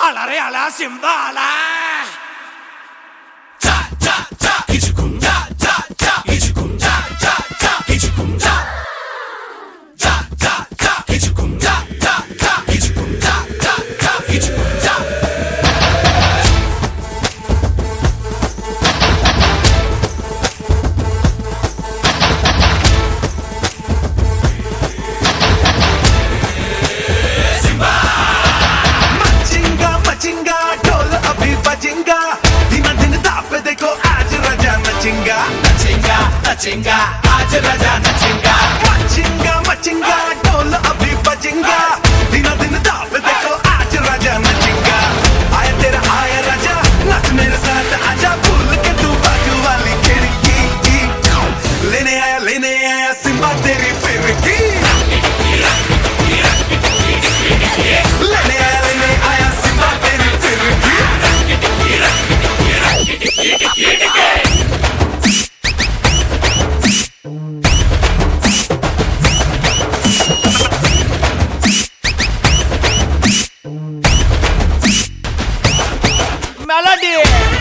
Alla reala Simbala. Ta ta ta, ichikun ta ta ta, ichikun ta ta ta, ichikun ta. Ta ta ta, ichikun ta ta ta, ichikun ta ta ta, ichikun ta. नचेंगा आज राजा नचेंगा मचेंगा मचेंगा ढोल अभी बजेंगा दिनों दिन दाप देखो आज राजा नचेंगा आया तेरा आया राजा नाच मेरे साथ आजा भूल के तू बाजू वाली खिड़की लेने आया सिम्बा तेरी फिरकी लेने आया सिम्बा तेरी फिरकी Melody